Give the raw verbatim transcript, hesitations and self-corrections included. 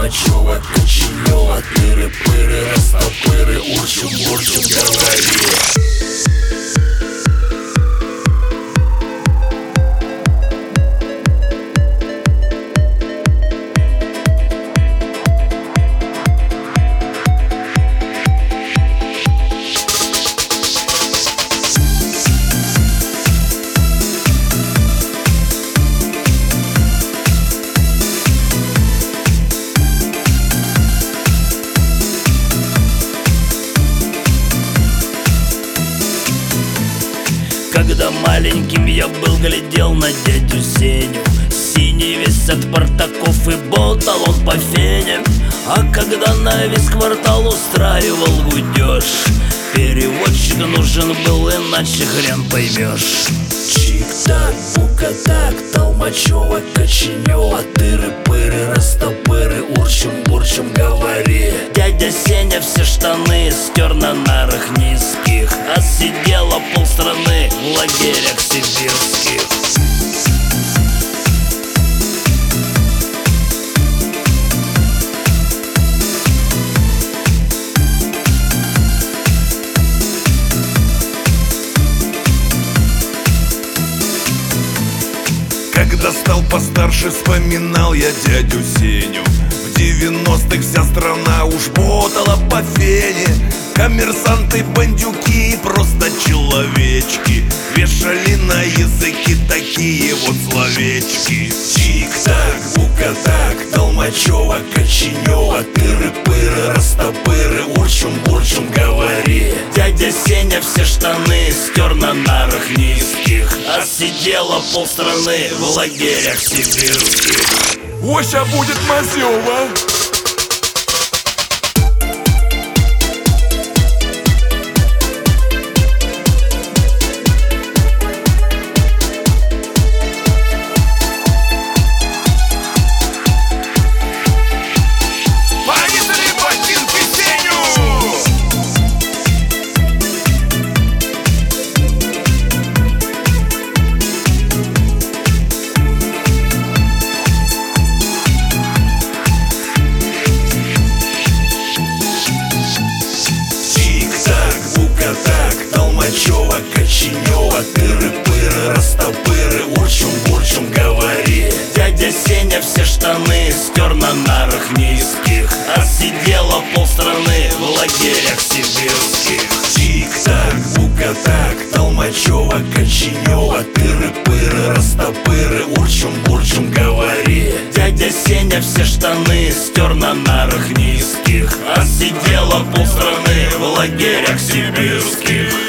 Толмачева, Коченева, тыры-пыры, растопыры, урчум-бурчум, говори. Когда маленьким я был, глядел на дядю Сеню, синий весь от Спартаков, и болтал он по фене. А когда на весь квартал устраивал гудеж, переводчик нужен был, иначе хрен поймешь. Чик-так, бука-так, Толмачева, Коченева, тыры-пыры, растопыры, урчум-бурчум, говори. Дядя Сеня все штаны стер на нарах низких, а сидела полстраны в лагерях сибирских. Когда стал постарше, вспоминал я дядю Сеню. В девяностых вся страна уж ботала по фене. Коммерсанты, бандюки и просто человечки вешали на языки такие вот словечки. Чик-так, бука-так, Толмачева, Коченева, тыры-пыры, растопыры, урчум-бурчум, говори. Дядя Сеня все штаны стер на нарах низких, а сидела полстраны в лагерях сибирских. Ося будет Мазёва. Так, Толмачева, Коченева, тыры-пыры, растопыры, урчум-бурчум, говори. Дядя Сеня все штаны стер на нарах низких, а сидела полстраны в лагерях сибирских. Чик-так, бука-так, Толмачева, Коченева, тыры-пыры, растопыры, урчум-бурчум, говори. Дядя Сеня все штаны стер на нарах низких, а сидела полстраны в лагерях сибирских.